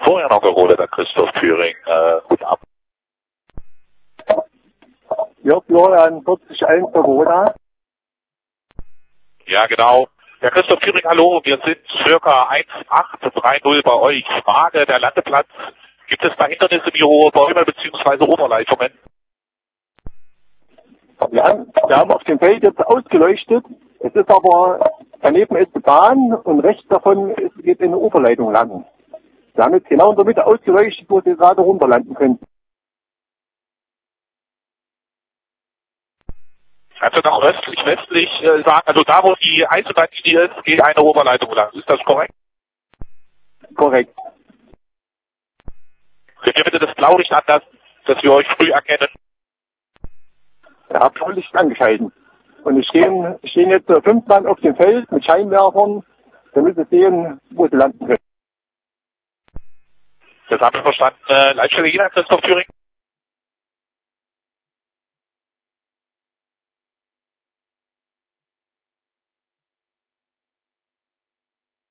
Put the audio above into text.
Vorher noch gerollt, der Christoph Thüring. Gut ab. Jörg Florian 41 Corona. Ja, genau. Ja, Christoph Thüring, hallo. Wir sind circa 1830 bei euch. Frage, der Landeplatz. Gibt es da Hindernisse wie hohe Bäume bzw. Oberleitungen? Wir haben auf dem Feld jetzt ausgeleuchtet. Es ist aber, daneben ist die Bahn und rechts davon geht eine Oberleitung lang. Wir haben jetzt genau in der Mitte ausgeleuchtet, wo Sie gerade runterlanden können. Also nach östlich, westlich sagen, also da wo die Eisenbahnlinie ist, geht eine Oberleitung lang. Ist das korrekt? Korrekt. Könnt ihr bitte das Blaulicht anlassen, dass wir euch früh erkennen? Ich habe Blaulicht angeschalten. Und es stehen jetzt 5 Mann auf dem Feld mit Scheinwerfern, damit Sie sehen, wo Sie landen können. Das haben wir verstanden. Leitstelle jeder, Christoph Thüring.